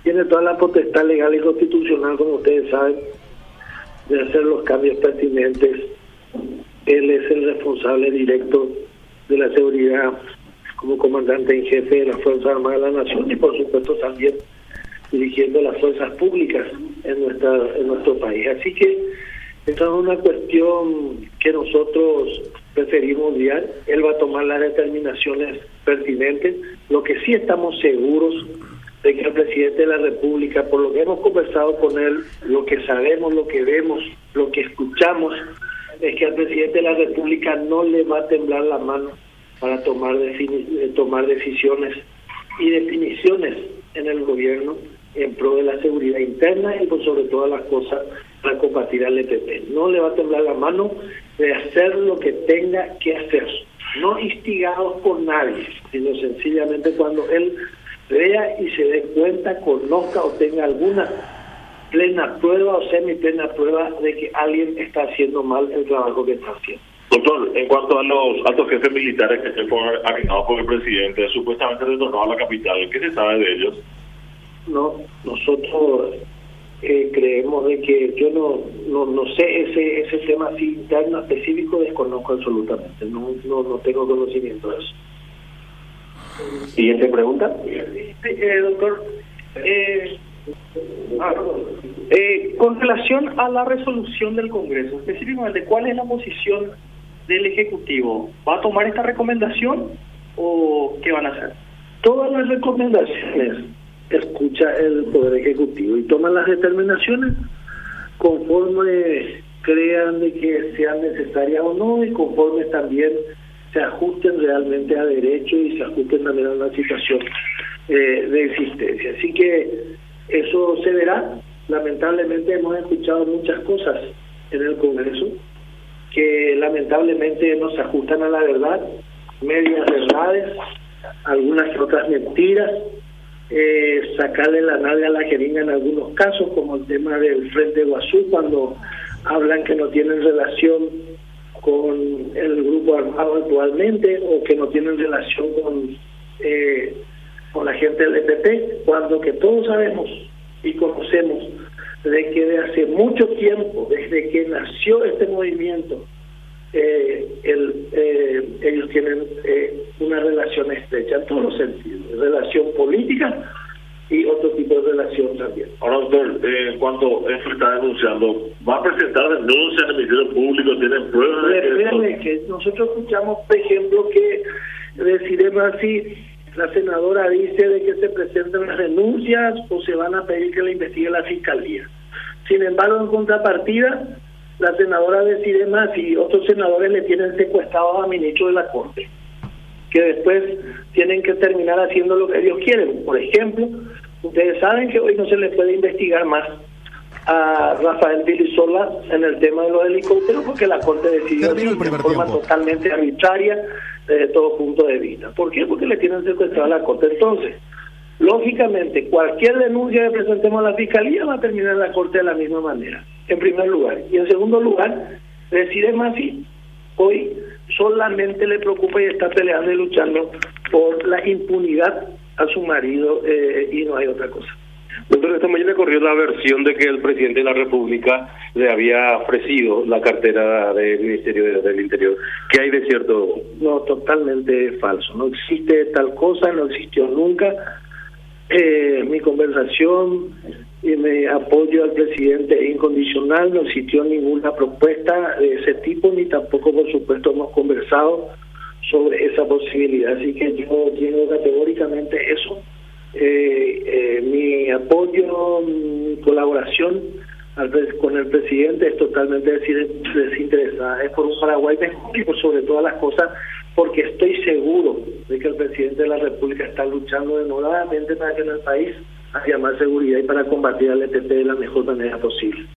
tiene toda la potestad legal y constitucional, como ustedes saben, de hacer los cambios pertinentes. Él es el responsable directo de la seguridad como comandante en jefe de las Fuerzas Armadas de la Nación y por supuesto también dirigiendo las fuerzas públicas en nuestro país. Así que esta es una cuestión que nosotros preferimos odiar. Él va a tomar las determinaciones pertinentes. Lo que sí estamos seguros de que el presidente de la República, por lo que hemos conversado con él, lo que sabemos, lo que vemos, lo que escuchamos, es que al presidente de la República no le va a temblar la mano para tomar decisiones y definiciones en el gobierno en pro de la seguridad interna y por sobre todas las cosas para combatir al EPP. No le va a temblar la mano de hacer lo que tenga que hacer, no instigados por nadie, sino sencillamente cuando él vea y se dé cuenta, conozca o tenga alguna plena prueba o semi-plena prueba de que alguien está haciendo mal el trabajo que está haciendo. Doctor, en cuanto a los altos jefes militares que se fueron asignados por el presidente, supuestamente retornados a la capital, ¿qué se sabe de ellos? No, nosotros creemos de que yo no sé ese tema así interno específico, desconozco absolutamente, no tengo conocimiento de eso. Siguiente pregunta. Doctor, con relación a la resolución del Congreso, específicamente, ¿cuál es la posición del Ejecutivo? ¿Va a tomar esta recomendación o qué van a hacer? Todas las recomendaciones escucha el Poder Ejecutivo y toma las determinaciones conforme crean de que sean necesarias o no y conforme también se ajusten realmente a derecho y se ajusten también a una situación de existencia. Así que eso se verá. Lamentablemente hemos escuchado muchas cosas en el Congreso que lamentablemente no se ajustan a la verdad, medias verdades, algunas que otras mentiras, sacarle la nalga a la jeringa en algunos casos, como el tema del Frente Guazú, cuando hablan que no tienen relación con el grupo armado actualmente o que no tienen relación con la gente del EPP, cuando que todos sabemos y conocemos de que de hace mucho tiempo, desde que nació este movimiento, ellos tienen una relación estrecha en todos los sentidos, relación política y otro tipo de relación también. Ahora, doctor, en cuanto esto está denunciando, ¿va a presentar denuncias en el Ministerio Público? ¿Tienen pruebas? Recuerden que nosotros escuchamos, por ejemplo, que deciremos así, la senadora dice de que se presenten las denuncias o se van a pedir que la investigue la Fiscalía. Sin embargo, en contrapartida, la senadora decide más y otros senadores le tienen secuestrados a ministros de la Corte, que después tienen que terminar haciendo lo que ellos quieren. Por ejemplo, ustedes saben que hoy no se le puede investigar más a Rafael Vilisola en el tema de los helicópteros porque la Corte decidió de forma totalmente arbitraria desde todo punto de vista. ¿Por qué? Porque le tienen secuestrado a la Corte. Entonces, lógicamente, cualquier denuncia que presentemos a la Fiscalía va a terminar en la Corte de la misma manera, en primer lugar. Y en segundo lugar, decir más si hoy solamente le preocupa y está peleando y luchando por la impunidad a su marido y no hay otra cosa. Doctor, esta mañana corrió la versión de que el presidente de la República le había ofrecido la cartera del Ministerio del Interior. ¿Qué hay de cierto? No, totalmente falso. No existe tal cosa, no existió nunca. Mi conversación y mi apoyo al presidente es incondicional, no existió ninguna propuesta de ese tipo, ni tampoco, por supuesto, hemos conversado sobre esa posibilidad. Así que yo digo categóricamente eso. Mi apoyo, mi colaboración con el presidente es totalmente desinteresada. Es por un Paraguay mejor y por sobre todas las cosas, porque estoy seguro de que el presidente de la República está luchando denodadamente para que en el país haya más seguridad y para combatir al EPP de la mejor manera posible.